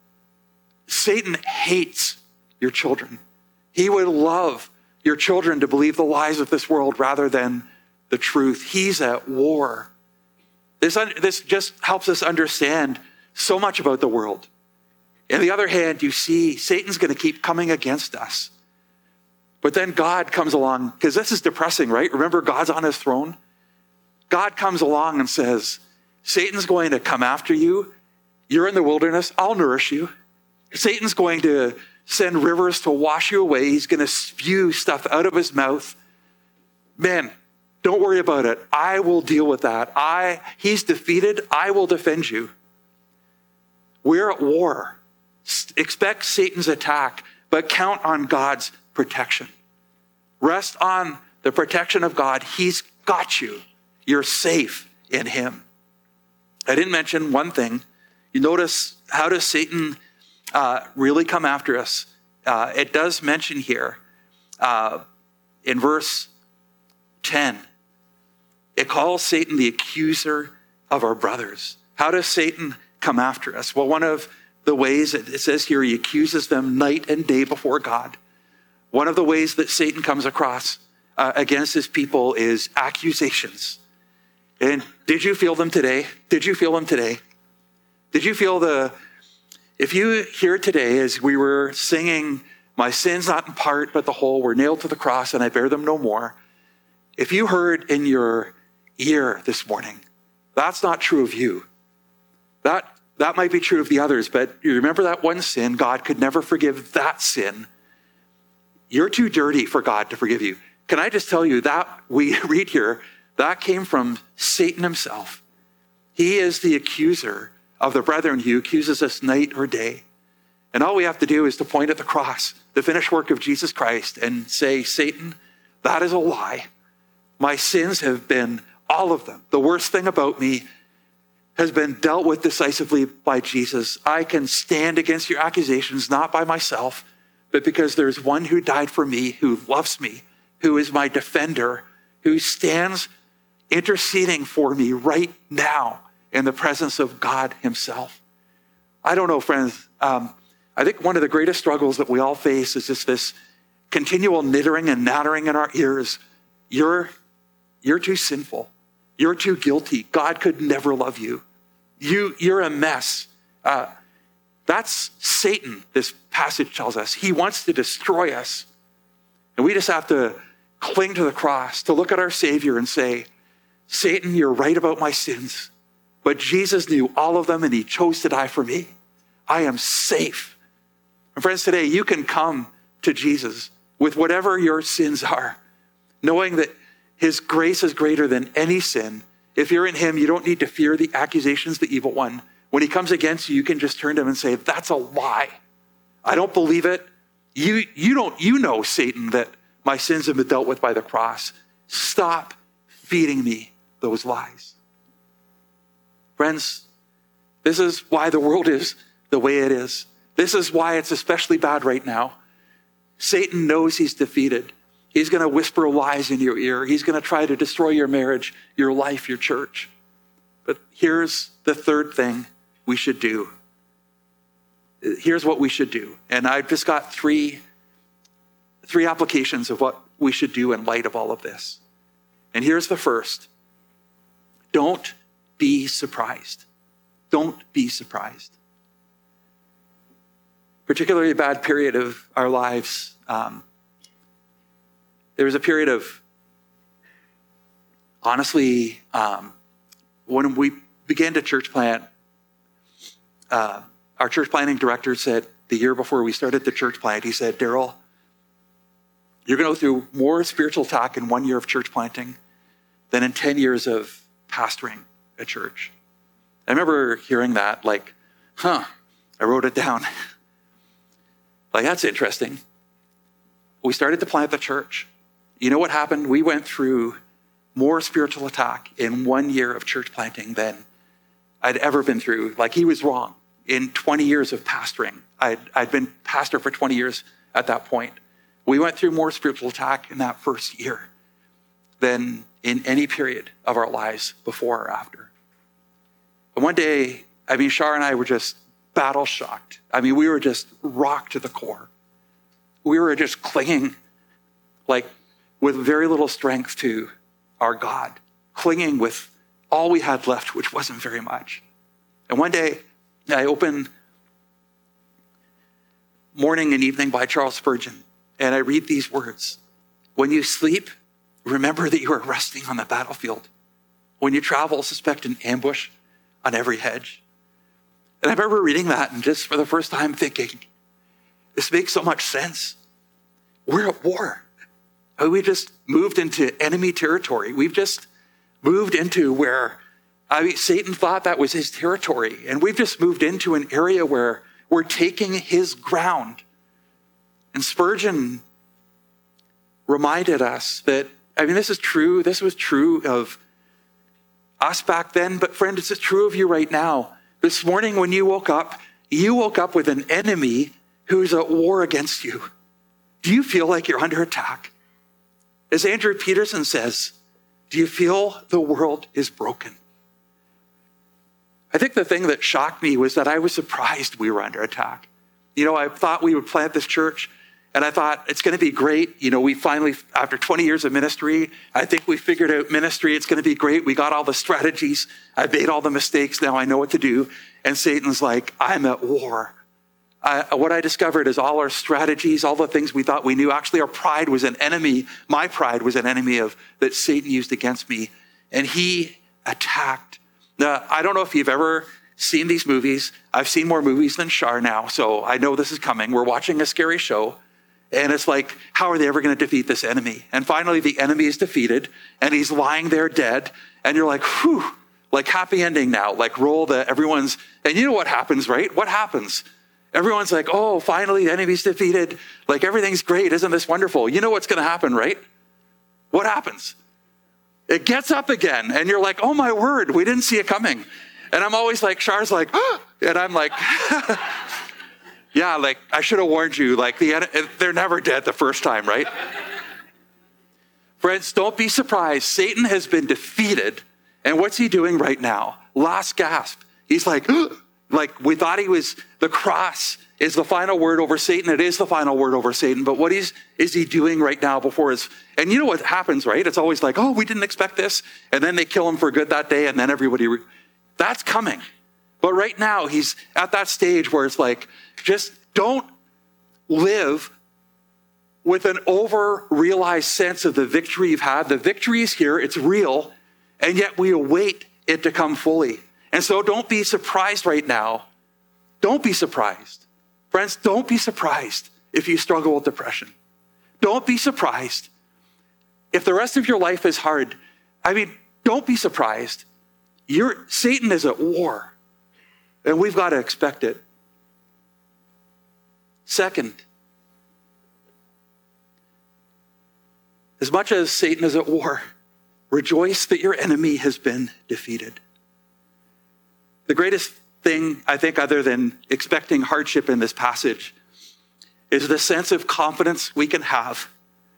Satan hates your children. He would love your children to believe the lies of this world rather than the truth. He's at war. This just helps us understand so much about the world. On the other hand, you see Satan's going to keep coming against us. But then God comes along, because this is depressing, right? Remember, God's on his throne. God comes along and says, Satan's going to come after you. You're in the wilderness. I'll nourish you. Satan's going to send rivers to wash you away. He's going to spew stuff out of his mouth. Man, don't worry about it. I will deal with that. He's defeated. I will defend you. We're at war. Expect Satan's attack, but count on God's protection. Rest on the protection of God. He's got you. You're safe in him. I didn't mention one thing. You notice, how does Satan really come after us? It does mention here in verse 10, it calls Satan the accuser of our brothers. How does Satan come after us? Well, one of the ways, it says here, he accuses them night and day before God. One of the ways that Satan comes across against his people is accusations. And did you feel them today? Did you feel them today? Did you feel if you hear today, as we were singing, my sins not in part, but the whole were nailed to the cross and I bear them no more. If you heard in your ear this morning, that's not true of you. That might be true of the others, but you remember that one sin, God could never forgive that sin. You're too dirty for God to forgive you. Can I just tell you that we read here, that came from Satan himself. He is the accuser of the brethren. He accuses us night or day. And all we have to do is to point at the cross, the finished work of Jesus Christ, and say, Satan, that is a lie. My sins have been, all of them, the worst thing about me has been dealt with decisively by Jesus. I can stand against your accusations, not by myself, but because there's one who died for me, who loves me, who is my defender, who stands interceding for me right now in the presence of God himself. I don't know, friends. I think one of the greatest struggles that we all face is just this continual nittering and nattering in our ears. You're too sinful. You're too guilty. God could never love you. You're a mess. That's Satan, this passage tells us. He wants to destroy us. And we just have to cling to the cross, to look at our Savior and say, Satan, you're right about my sins, but Jesus knew all of them and he chose to die for me. I am safe. And friends, today you can come to Jesus with whatever your sins are, knowing that his grace is greater than any sin. If you're in him, you don't need to fear the accusations, the evil one. When he comes against you, you can just turn to him and say, that's a lie. I don't believe it. You know, Satan, that my sins have been dealt with by the cross. Stop feeding me those lies. Friends, this is why the world is the way it is. This is why it's especially bad right now. Satan knows he's defeated. He's going to whisper lies in your ear. He's going to try to destroy your marriage, your life, your church. But here's the third thing we should do. Here's what we should do. And I've just got three applications of what we should do in light of all of this. And here's the first. Don't be surprised. Don't be surprised. Particularly a bad period of our lives. There was a period of, honestly, when we began to church plant, our church planting director said the year before we started the church plant, he said, Daryl, you're going to go through more spiritual attack in 1 year of church planting than in 10 years of pastoring a church. I remember hearing that like, I wrote it down. Like, that's interesting. We started to plant the church. You know what happened? We went through more spiritual attack in 1 year of church planting than I'd ever been through. Like, he was wrong. In 20 years of pastoring, I'd been pastor for 20 years. at that point. We went through more spiritual attack in that first year than in any period of our lives before or after. And one day, Shar and I were just battle shocked. We were just rocked to the core. We were just clinging, like with very little strength to our God, clinging with all we had left, which wasn't very much. And one day, I opened Morning and Evening by Charles Spurgeon, and I read these words. When you sleep, remember that you are resting on the battlefield. When you travel, suspect an ambush on every hedge. And I remember reading that and just for the first time thinking, this makes so much sense. We're at war. We just moved into enemy territory. We've just moved into where Satan thought that was his territory. And we've just moved into an area where we're taking his ground. And Spurgeon reminded us that, this is true. This was true of us back then. But friend, it's true of you right now. This morning when you woke up with an enemy who's at war against you. Do you feel like you're under attack? As Andrew Peterson says, do you feel the world is broken? I think the thing that shocked me was that I was surprised we were under attack. I thought we would plant this church, and I thought it's going to be great. We finally, after 20 years of ministry, I think we figured out ministry. It's going to be great. We got all the strategies. I made all the mistakes. Now I know what to do. And Satan's like, I'm at war. What I discovered is all our strategies, all the things we thought we knew, actually our pride was an enemy. My pride was an enemy that Satan used against me. And he attacked. Now, I don't know if you've ever seen these movies. I've seen more movies than Shar now, so I know this is coming. We're watching a scary show. And it's like, how are they ever going to defeat this enemy? And finally, the enemy is defeated, and he's lying there dead. And you're like, whew, like happy ending now. Like everyone's, and you know what happens, right? What happens? Everyone's like, oh, finally, the enemy's defeated. Like everything's great. Isn't this wonderful? You know what's going to happen, right? What happens? It gets up again, and you're like, oh my word, we didn't see it coming. And I'm always like, Char's like, oh, and I'm like, yeah, like I should have warned you. Like they're never dead the first time, right? Friends, don't be surprised. Satan has been defeated, and what's he doing right now? Last gasp. He's like, like we thought the cross is the final word over Satan. It is the final word over Satan. But what is he doing right now before and you know what happens, right? It's always like, oh, we didn't expect this. And then they kill him for good that day. And then that's coming. But right now he's at that stage where it's like, just don't live with an over-realized sense of the victory you've had. The victory is here. It's real. And yet we await it to come fully. And so don't be surprised right now. Don't be surprised. Friends, don't be surprised if you struggle with depression. Don't be surprised if the rest of your life is hard. Don't be surprised. Satan is at war, and we've got to expect it. Second, as much as Satan is at war, rejoice that your enemy has been defeated. The greatest thing, I think, other than expecting hardship in this passage, is the sense of confidence we can have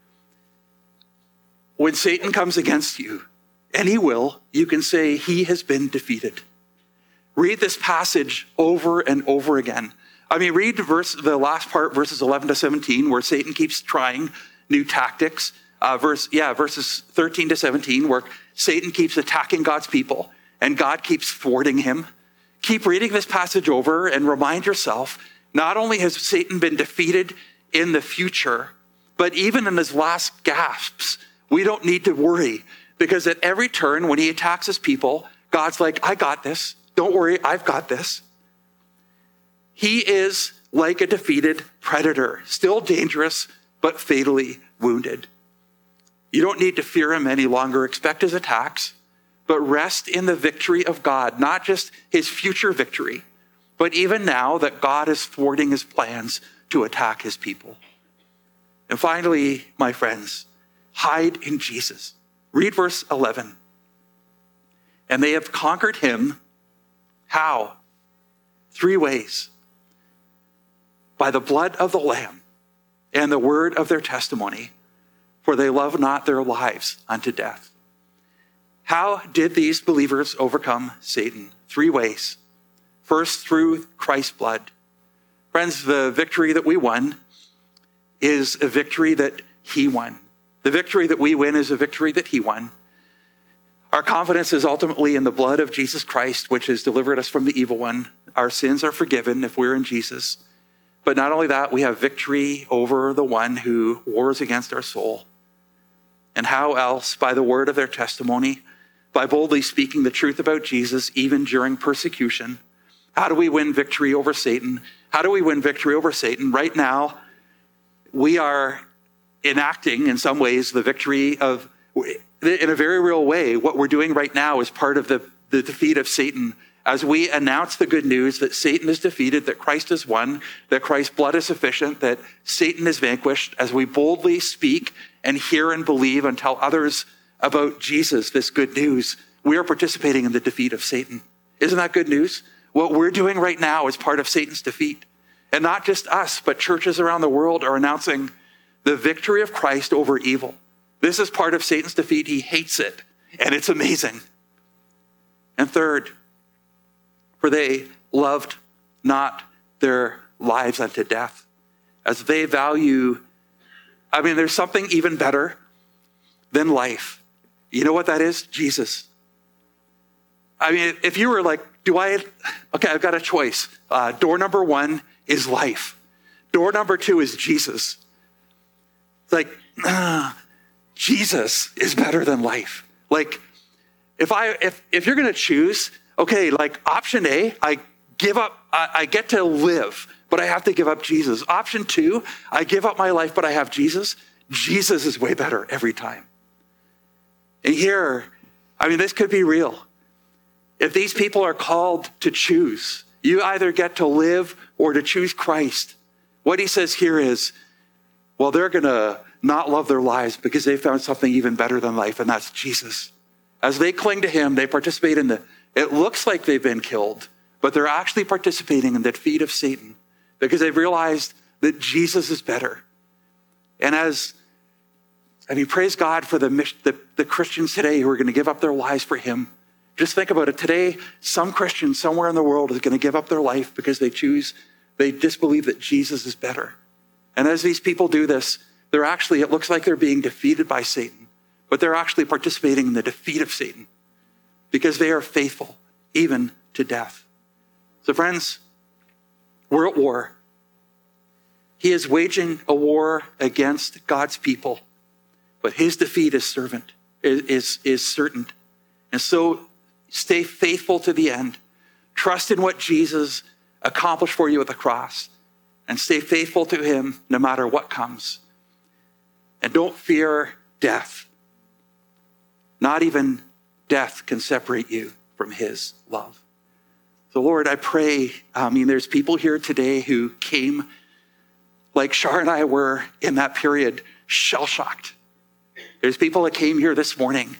when Satan comes against you, and he will, you can say, he has been defeated. Read this passage over and over again. Read the last part, verses 11 to 17, where Satan keeps trying new tactics. Verses 13 to 17, where Satan keeps attacking God's people, and God keeps thwarting him. Keep reading this passage over and remind yourself, not only has Satan been defeated in the future, but even in his last gasps, we don't need to worry, because at every turn when he attacks his people, God's like, I got this. Don't worry, I've got this. He is like a defeated predator, still dangerous, but fatally wounded. You don't need to fear him any longer. Expect his attacks, but rest in the victory of God, not just his future victory, but even now that God is thwarting his plans to attack his people. And finally, my friends, hide in Jesus. Read verse 11. And they have conquered him. How? 3 ways. By the blood of the Lamb and the word of their testimony, for they love not their lives unto death. How did these believers overcome Satan? 3 ways. First, through Christ's blood. Friends, the victory that we won is a victory that he won. The victory that we win is a victory that he won. Our confidence is ultimately in the blood of Jesus Christ, which has delivered us from the evil one. Our sins are forgiven if we're in Jesus. But not only that, we have victory over the one who wars against our soul. And how else? By the word of their testimony, by boldly speaking the truth about Jesus, even during persecution. How do we win victory over Satan? How do we win victory over Satan? Right now, we are enacting, in some ways, the victory of, in a very real way, what we're doing right now is part of the defeat of Satan. As we announce the good news that Satan is defeated, that Christ has won, that Christ's blood is sufficient, that Satan is vanquished, as we boldly speak and hear and believe and tell others about Jesus, this good news, we are participating in the defeat of Satan. Isn't that good news? What we're doing right now is part of Satan's defeat. And not just us, but churches around the world are announcing the victory of Christ over evil. This is part of Satan's defeat. He hates it, and it's amazing. And third, for they loved not their lives unto death. As they value, there's something even better than life. You know what that is? Jesus. If you were like, I've got a choice. Door number 1 is life. Door number 2 is Jesus. It's like, Jesus is better than life. Like, if you're going to choose, option A, I give up, I get to live, but I have to give up Jesus. Option 2, I give up my life, but I have Jesus. Jesus is way better every time. And here, this could be real. If these people are called to choose, you either get to live or to choose Christ. What he says here is, well, they're going to not love their lives because they found something even better than life, and that's Jesus. As they cling to him, they participate in it looks like they've been killed, but they're actually participating in the defeat of Satan because they've realized that Jesus is better. And praise God for the Christians today who are going to give up their lives for him. Just think about it. Today, some Christian somewhere in the world is going to give up their life because they just believe that Jesus is better. And as these people do this, it looks like they're being defeated by Satan, but they're actually participating in the defeat of Satan because they are faithful even to death. So friends, we're at war. He is waging a war against God's people, but his defeat is certain. And so stay faithful to the end. Trust in what Jesus accomplished for you at the cross and stay faithful to him no matter what comes. And don't fear death. Not even death can separate you from his love. So Lord, I pray, there's people here today who came like Shar and I were in that period, shell-shocked. There's people that came here this morning.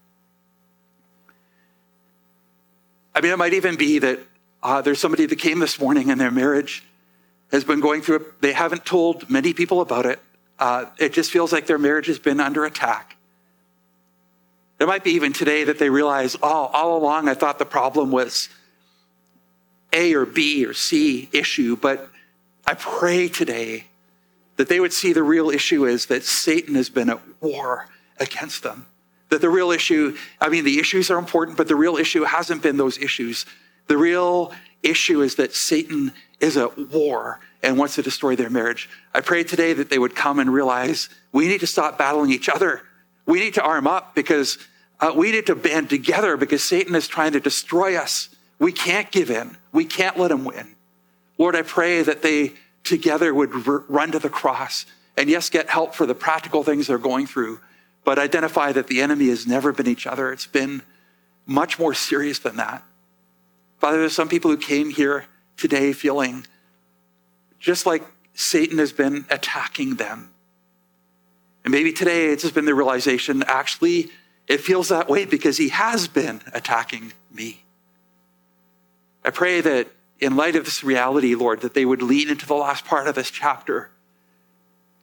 It might even be that there's somebody that came this morning and their marriage has been going through it. They haven't told many people about it. It just feels like their marriage has been under attack. There might be even today that they realize, all along I thought the problem was A or B or C issue, but I pray today that they would see the real issue is that Satan has been at war against them. That the real issue, the issues are important, but the real issue hasn't been those issues. The real issue is that Satan is at war and wants to destroy their marriage. I pray today that they would come and realize we need to stop battling each other. We need to arm up because we need to band together because Satan is trying to destroy us. We can't give in. We can't let him win. Lord, I pray that they together would run to the cross and yes, get help for the practical things they're going through, but identify that the enemy has never been each other. It's been much more serious than that. Father, there's some people who came here today feeling just like Satan has been attacking them. And maybe today it's just been the realization, actually, it feels that way because he has been attacking me. I pray that in light of this reality, Lord, that they would lean into the last part of this chapter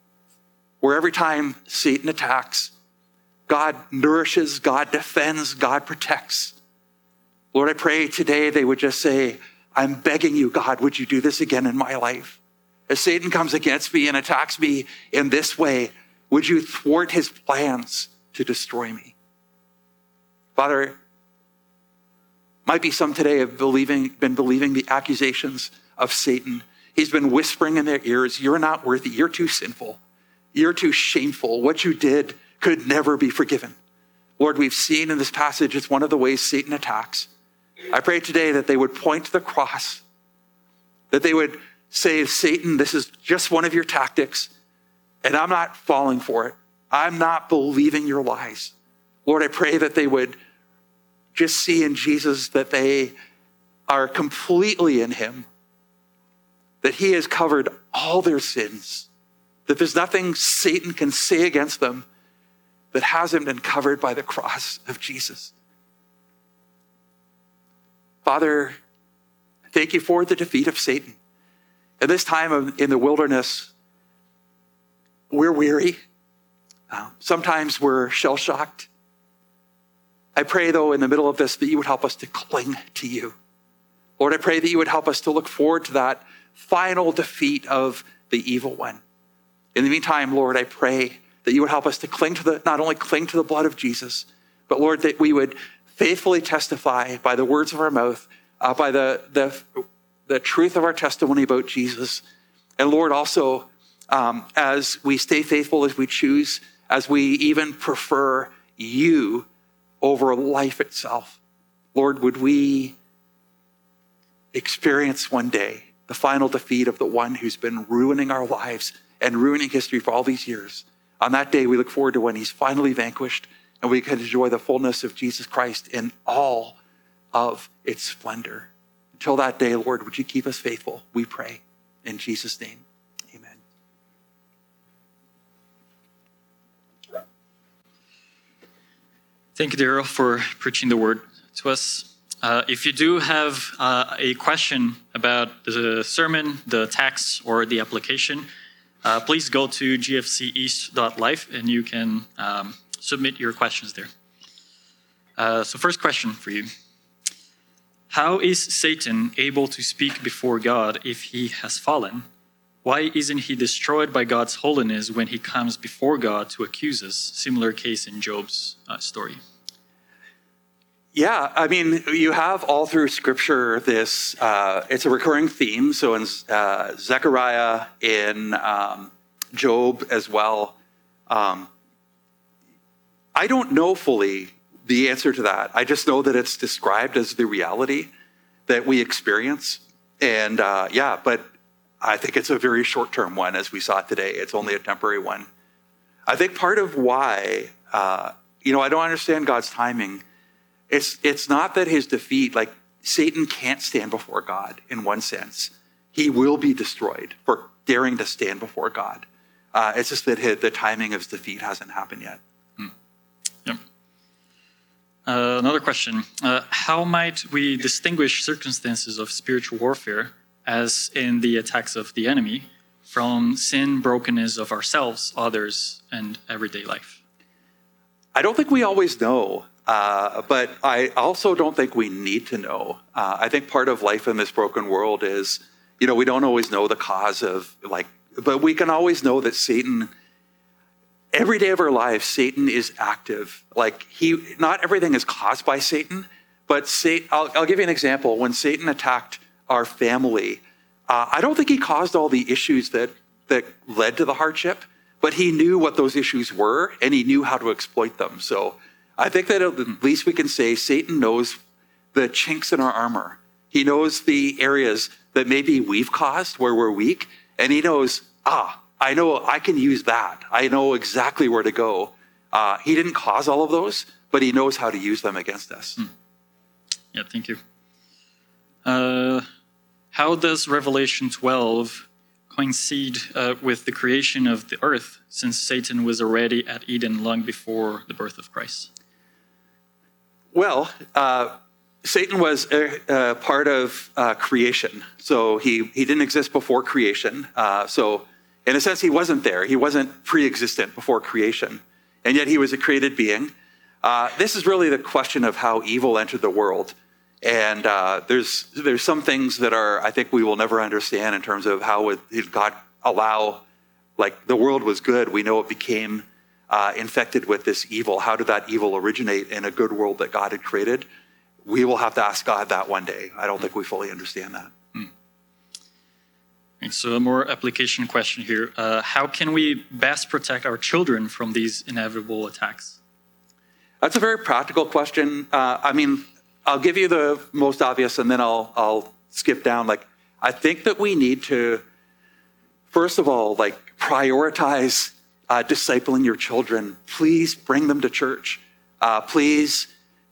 where every time Satan attacks, God nourishes, God defends, God protects. Lord, I pray today they would just say, I'm begging you, God, would you do this again in my life? As Satan comes against me and attacks me in this way, would you thwart his plans to destroy me? Father, might be some today have been believing the accusations of Satan. He's been whispering in their ears, you're not worthy, you're too sinful, you're too shameful. What you did could never be forgiven. Lord, we've seen in this passage, it's one of the ways Satan attacks. I pray today that they would point to the cross, that they would say, Satan, this is just one of your tactics, and I'm not falling for it. I'm not believing your lies. Lord, I pray that they would just see in Jesus that they are completely in him, that he has covered all their sins, that there's nothing Satan can say against them that hasn't been covered by the cross of Jesus. Father, thank you for the defeat of Satan. At this time in the wilderness, we're weary. Sometimes we're shell-shocked. I pray, though, in the middle of this, that you would help us to cling to you. Lord, I pray that you would help us to look forward to that final defeat of the evil one. In the meantime, Lord, I pray that you would help us to not only cling to the blood of Jesus, but Lord, that we would faithfully testify by the words of our mouth, by the truth of our testimony about Jesus. And Lord, also, as we stay faithful, as we choose, as we even prefer you over life itself, Lord, would we experience one day the final defeat of the one who's been ruining our lives and ruining history for all these years. On that day, we look forward to when he's finally vanquished and we can enjoy the fullness of Jesus Christ in all of its splendor. Until that day, Lord, would you keep us faithful? We pray in Jesus' name. Amen. Thank you, Daryl, for preaching the word to us. If you do have a question about the sermon, the text, or the application, please go to gfceast.life and you can submit your questions there. So first question for you. How is Satan able to speak before God if he has fallen? Why isn't he destroyed by God's holiness when he comes before God to accuse us? Similar case in Job's story. Yeah, I mean, you have all through Scripture this, it's a recurring theme. So in Zechariah, in Job as well, I don't know fully the answer to that. I just know that it's described as the reality that we experience. And but I think it's a very short-term one, as we saw today. It's only a temporary one. I think part of why, I don't understand God's timing. It's not that his defeat, like Satan can't stand before God in one sense. He will be destroyed for daring to stand before God. It's just that the timing of his defeat hasn't happened yet. Yep. Another question. How might we distinguish circumstances of spiritual warfare, as in the attacks of the enemy, from sin, brokenness of ourselves, others, and everyday life? I don't think we always know. But I also don't think we need to know. I think part of life in this broken world is, we don't always know the cause of but we can always know that Satan, every day of our lives, Satan is active. Not everything is caused by Satan, but I'll give you an example. When Satan attacked our family, I don't think he caused all the issues that led to the hardship, but he knew what those issues were and he knew how to exploit them. So I think that at least we can say Satan knows the chinks in our armor. He knows the areas that maybe we've caused where we're weak. And he knows, I know I can use that. I know exactly where to go. He didn't cause all of those, but he knows how to use them against us. Yeah, thank you. How does Revelation 12 coincide with the creation of the earth, since Satan was already at Eden long before the birth of Christ? Well, Satan was part of creation. So he didn't exist before creation. So In a sense, he wasn't there. He wasn't pre-existent before creation, and yet he was a created being. This is really the question of how evil entered the world. And there's some things that I think we will never understand in terms of how did God allow, like the world was good. We know it became infected with this evil. How did that evil originate in a good world that God had created? We will have to ask God that one day. I don't think we fully understand that. And so a more application question here. How can we best protect our children from these inevitable attacks? That's a very practical question. I'll give you the most obvious and then I'll skip down. I think that we need to, first of all, prioritize discipling your children. Please bring them to church. Please,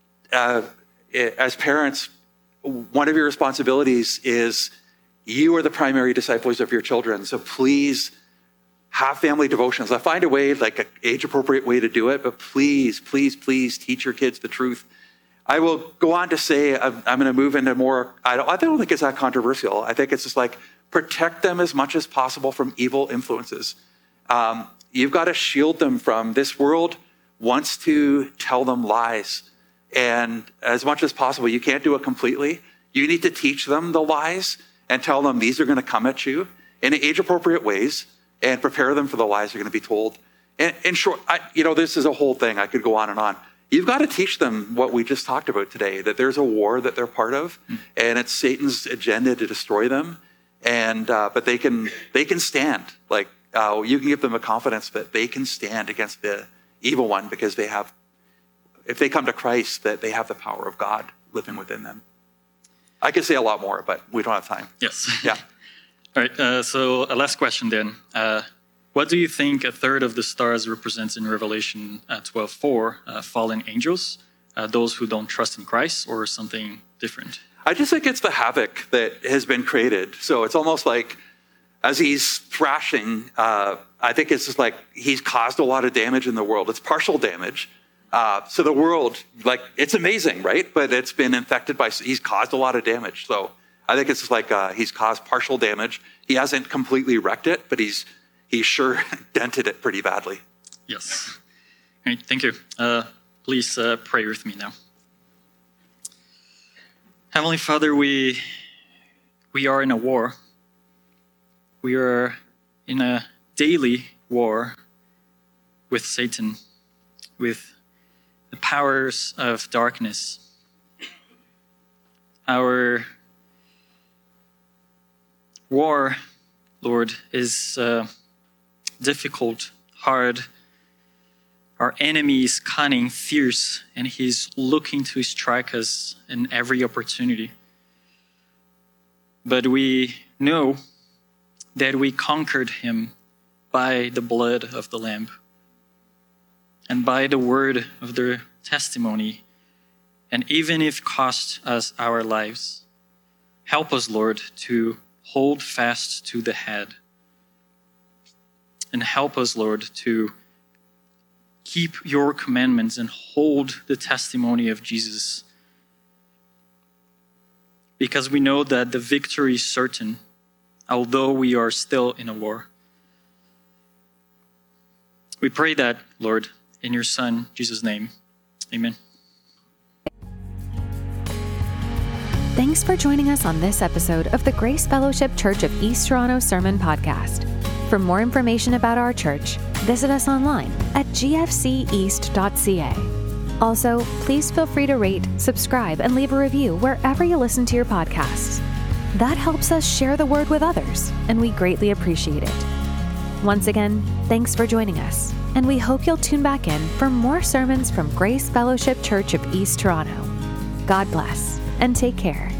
as parents, one of your responsibilities is you are the primary disciples of your children. So please have family devotions. I find a way, an age-appropriate way to do it, but please, please, please teach your kids the truth. I will go on to say, I'm going to move into more, I don't think it's that controversial. I think it's just protect them as much as possible from evil influences. You've got to shield them from this world wants to tell them lies. And as much as possible, you can't do it completely. You need to teach them the lies and tell them these are going to come at you in age-appropriate ways and prepare them for the lies they're going to be told. And in short, this is a whole thing. I could go on and on. You've got to teach them what we just talked about today, that there's a war that they're part of, and it's Satan's agenda to destroy them. And but they can stand. You can give them a confidence that they can stand against the evil one because if they come to Christ, that they have the power of God living within them. I could say a lot more, but we don't have time. Yes. Yeah. All right. So a last question then. What do you think a third of the stars represents in Revelation 12:4? Fallen angels, those who don't trust in Christ, or something different? I just think it's the havoc that has been created. So it's almost like as he's thrashing, I think it's just he's caused a lot of damage in the world. It's partial damage. So the world, it's amazing, right? But it's been infected he's caused a lot of damage. So I think it's just he's caused partial damage. He hasn't completely wrecked it, but he's sure dented it pretty badly. Yes. All right, thank you. Please pray with me now. Heavenly Father, we are in a war. We are in a daily war with Satan, with the powers of darkness. Our war, Lord, is difficult, hard. Our enemy is cunning, fierce, and he's looking to strike us in every opportunity. But we know that we conquered him by the blood of the Lamb and by the word of their testimony, and even if it cost us our lives. Help us, Lord, to hold fast to the head. And help us, Lord, to keep your commandments and hold the testimony of Jesus. Because we know that the victory is certain, although we are still in a war. We pray that, Lord, in your Son, Jesus' name. Amen. Thanks for joining us on this episode of the Grace Fellowship Church of East Toronto Sermon Podcast. For more information about our church, visit us online at gfceast.ca. Also, please feel free to rate, subscribe, and leave a review wherever you listen to your podcasts. That helps us share the word with others, and we greatly appreciate it. Once again, thanks for joining us, and we hope you'll tune back in for more sermons from Grace Fellowship Church of East Toronto. God bless, and take care.